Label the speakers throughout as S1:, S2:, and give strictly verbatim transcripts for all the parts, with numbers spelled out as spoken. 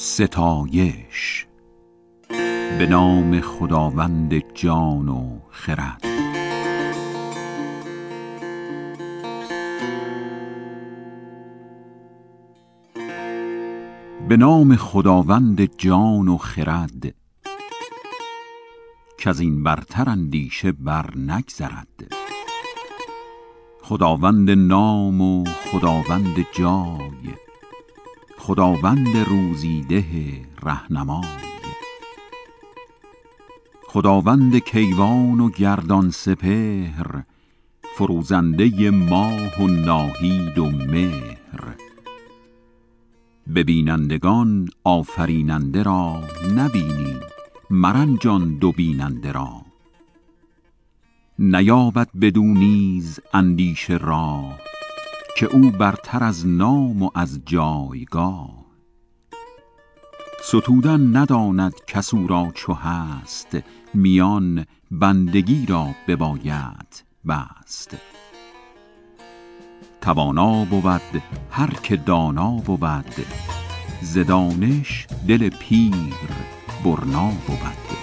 S1: ستایش. به نام خداوند جان و خرد. به نام خداوند جان و خرد، کز این برتر اندیشه بر نگذرد. خداوند نام و خداوند جای، خداوند روزیده رهنمای. خداوند کیوان و گردان سپهر، فروزنده ماه و ناهید و مهر. ببینندگان آفریننده را نبینی، مرنجان دو بیننده را. نیابد بدو نیز اندیشه راه، که او برتر از نام و از جایگاه. ستودن نداند کس او را چو هست، میان بندگی را بباید بست. توانا بود هر که دانا بود، ز دانش دل پیر برنا بود.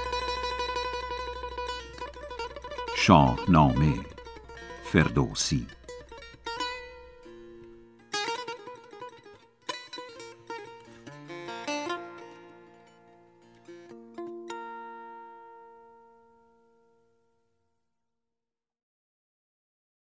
S1: شاهنامه فردوسی.